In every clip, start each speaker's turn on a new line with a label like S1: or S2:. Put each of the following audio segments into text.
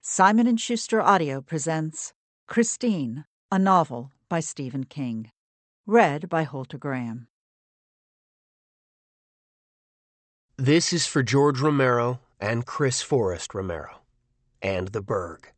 S1: Simon & Schuster Audio presents Christine, a novel by Stephen King. Read by Holter Graham.
S2: This is for George Romero and Chris Forrest Romero, and the Berg.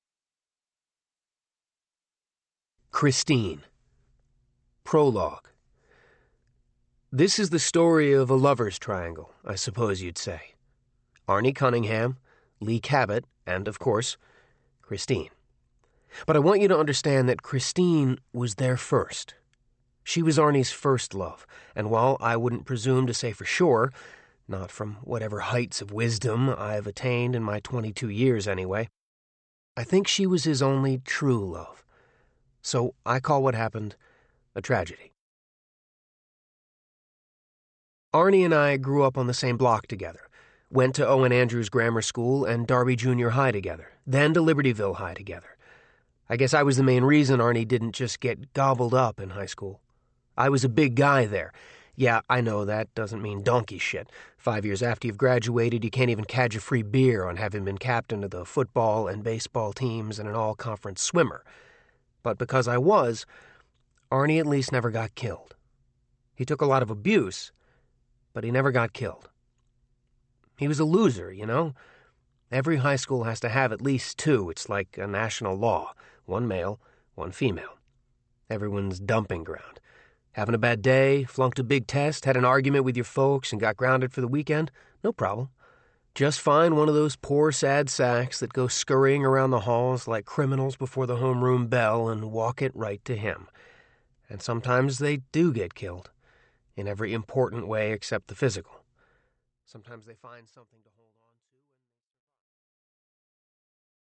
S2: Christine. Prologue. This is the story of a lover's triangle, I suppose you'd say. Arnie Cunningham, Lee Cabot, and, of course, Christine. But I want you to understand that Christine was there first. She was Arnie's first love, and while I wouldn't presume to say for sure, not from whatever heights of wisdom I've attained in my 22 years anyway, I think she was his only true love. So I call what happened a tragedy. Arnie and I grew up on the same block together, went to Owen Andrews Grammar School and Darby Junior High together, then to Libertyville High together. I guess I was the main reason Arnie didn't just get gobbled up in high school. I was a big guy there. Yeah, I know that doesn't mean donkey shit. 5 years after you've graduated, you can't even cadge a free beer on having been captain of the football and baseball teams and an all-conference swimmer. But because I was, Arnie at least never got killed. He took a lot of abuse, but he never got killed. He was a loser, you know? Every high school has to have at least two. It's like a national law. One male, one female. Everyone's dumping ground. Having a bad day, flunked a big test, had an argument with your folks, and got grounded for the weekend? No problem. Just find one of those poor, sad sacks that go scurrying around the halls like criminals before the homeroom bell and walk it right to him. And sometimes they do get killed, in every important way except the physical. Sometimes they find something to hold.